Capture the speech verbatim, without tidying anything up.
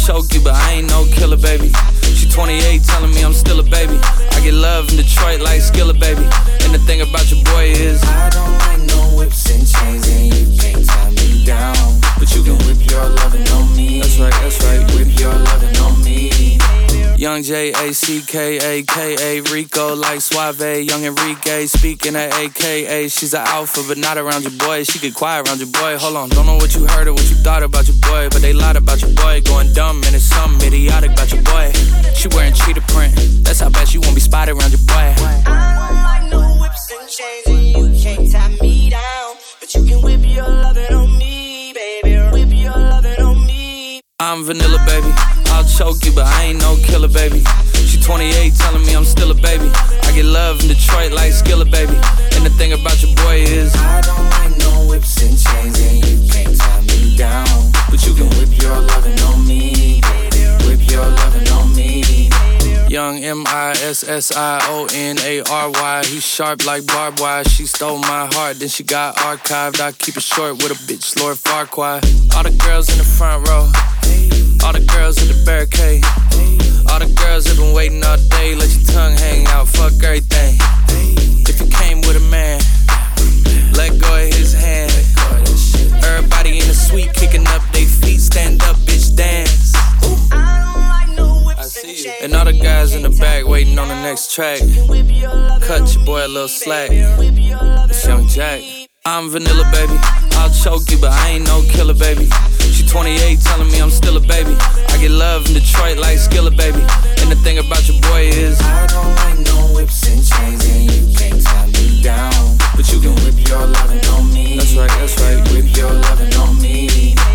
choke you, but I ain't no killer, baby. She twenty-eight, telling me I'm still a baby. I get love in Detroit like Skilla, baby. And the thing about your boy is I don't like no whips and chains, and you can't tie me down. But you can whip your lovin' on me. That's right, that's right. Whip your lovin' on me. Young J A C K A K A Rico like Suave. Young Enrique speaking at A K A. She's an alpha but not around your boy. She get quiet around your boy. Hold on, don't know what you heard or what you thought about your boy, but they lied about your boy. Going dumb and it's something idiotic about your boy. She wearing cheetah print. That's how bad she won't be spotted around your boy. I don't like no whips and chains, and you can't tie me down. But you can whip your lovin' on me, baby. Whip your lovin' on me. I'm vanilla, baby. I'll choke you, but I ain't no killer, baby. She twenty-eight, telling me I'm still a baby. I get love in Detroit like Skilla, baby. And the thing about your boy is I don't like no whips and chains, and you can't tie me down. But you can whip your lovin' on me, baby. Whip your lovin' on me. Young M I S S I O N A R Y. He sharp like barbed wire. She stole my heart, then she got archived. I keep it short with a bitch, Lord Farquaad. All the girls in the front row, all the girls in the barricade, all the girls have been waiting all day. Let your tongue hang out, fuck everything. If you came with a man, let go of his hand. Everybody in the suite kicking up they feet. Stand up, bitch, dance. I see you. And all the guys in the back waiting on the next track. Cut your boy a little slack. It's Young Jack. I'm vanilla, baby. I'll choke you, but I ain't no killer, baby. She twenty-eight, telling me I'm still a baby. I get love in Detroit like Skilla, baby. And the thing about your boy is I don't like no whips and chains, and you can't tie me down. But you can whip your lovin' on me. That's right, that's right. Whip your lovin' on me.